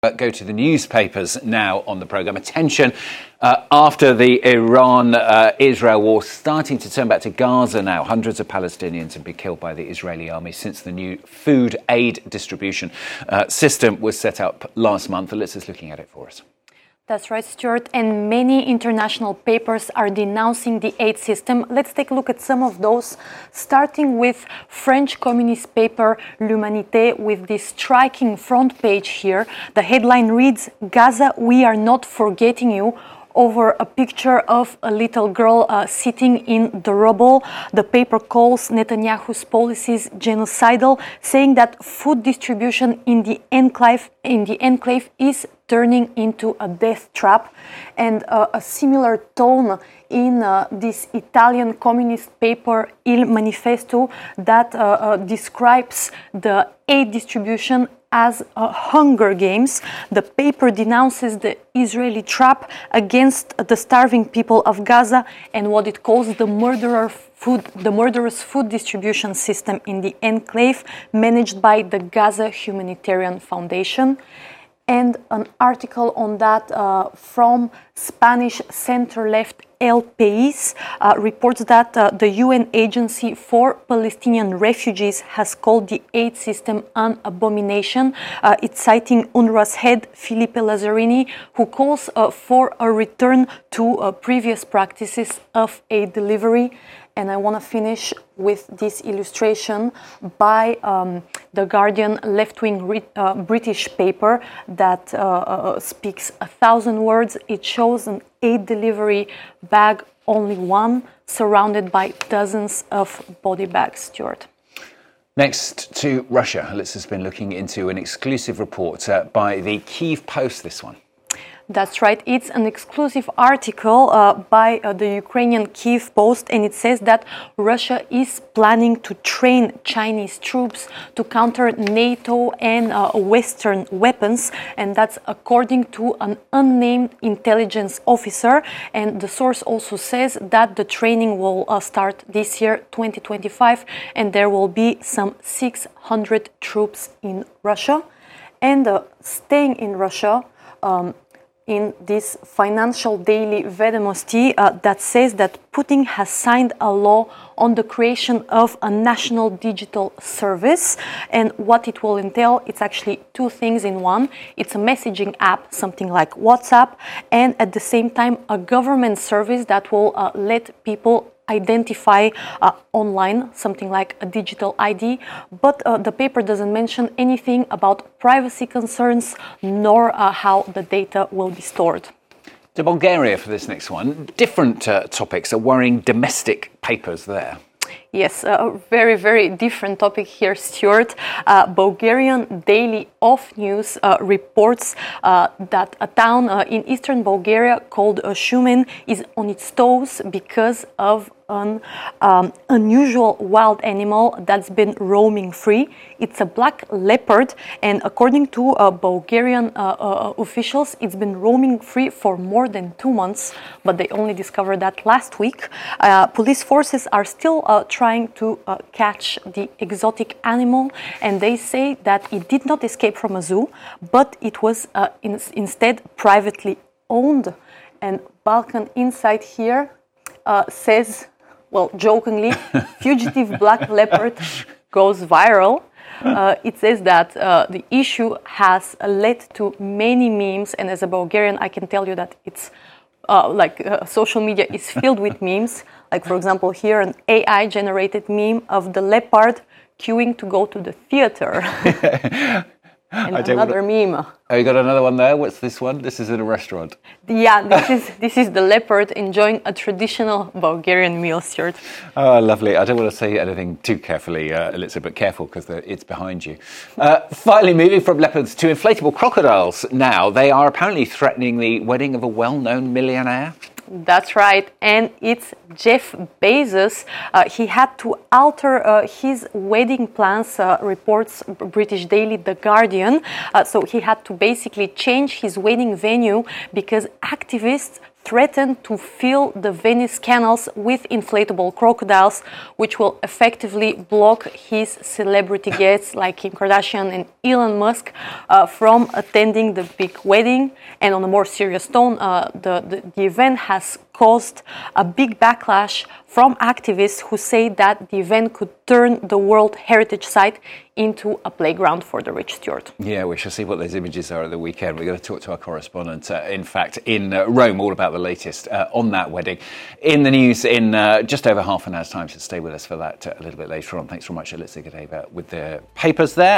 Go to the newspapers now on the programme. Attention after the Iran-Israel war starting to turn back to Gaza now. Hundreds of Palestinians have been killed by the Israeli army since the new food aid distribution system was set up last month. Alyssa's looking at it for us. That's right, Stuart, and many international papers are denouncing the aid system. Let's take a look at some of those, starting with French communist paper L'Humanité with this striking front page here. The headline reads, "Gaza, we are not forgetting you," over a picture of a little girl sitting in the rubble. The paper calls Netanyahu's policies genocidal, saying that food distribution in the enclave is turning into a death trap. And a similar tone in this Italian communist paper Il Manifesto that describes the aid distribution as Hunger Games. The paper denounces the Israeli trap against the starving people of Gaza and what it calls the murderous food distribution system in the enclave managed by the Gaza Humanitarian Foundation. And an article on that from Spanish center-left El País reports that the UN Agency for Palestinian Refugees has called the aid system an abomination. It's citing UNRWA's head, Filipe Lazzarini, who calls for a return to previous practices of aid delivery. And I want to finish with this illustration by the Guardian left-wing British paper that speaks 1,000 words. It shows an aid delivery bag, only one, surrounded by dozens of body bags, Stuart. Next to Russia, Alyssa's been looking into an exclusive report by the Kyiv Post, this one. That's right. It's an exclusive article by the Ukrainian Kyiv Post, and it says that Russia is planning to train Chinese troops to counter NATO and Western weapons, and that's according to an unnamed intelligence officer. And the source also says that the training will start this year, 2025, and there will be some 600 troops in Russia. And staying in Russia, in this financial daily Vedomosti that says that Putin has signed a law on the creation of a national digital service. And what it will entail, it's actually two things in one. It's a messaging app, something like WhatsApp, and at the same time a government service that will let people identify online, something like a digital ID, but the paper doesn't mention anything about privacy concerns nor how the data will be stored. To Bulgaria for this next one. Different topics are worrying domestic papers there. Yes, a very, very different topic here, Stuart. Bulgarian Daily Off News reports that a town in eastern Bulgaria called Shumen is on its toes because of an unusual wild animal that's been roaming free. It's a black leopard, and according to Bulgarian officials, it's been roaming free for more than 2 months, but they only discovered that last week. Police forces are still trying to catch the exotic animal, and they say that it did not escape from a zoo, but it was instead privately owned. And Balkan Insight here says, well, jokingly, fugitive black leopard goes viral. It says that the issue has led to many memes, and as a Bulgarian, I can tell you that it's social media is filled with memes. Like, for example, here an AI-generated meme of the leopard queuing to go to the theater. And another meme. Oh, you got another one there? What's this one? This is in a restaurant. Yeah, this is the leopard enjoying a traditional Bulgarian meal, Stuart. Oh, lovely. I don't want to say anything too carefully, Alyssa, but careful because it's behind you. Finally, moving from leopards to inflatable crocodiles now. They are apparently threatening the wedding of a well-known millionaire. That's right, and it's Jeff Bezos. He had to alter his wedding plans, reports British daily The Guardian. So he had to basically change his wedding venue because activists threatened to fill the Venice canals with inflatable crocodiles, which will effectively block his celebrity guests like Kim Kardashian and Elon Musk from attending the big wedding. And on a more serious tone, the event has caused a big backlash from activists who say that the event could turn the World Heritage Site into a playground for the rich, Stuart. Yeah, we shall see what those images are at the weekend. We're going to talk to our correspondent, in fact, in Rome, all about the latest on that wedding. In the news in just over half an hour's time, so stay with us for that a little bit later on. Thanks very much, Elitsa Gedeva, with the papers there.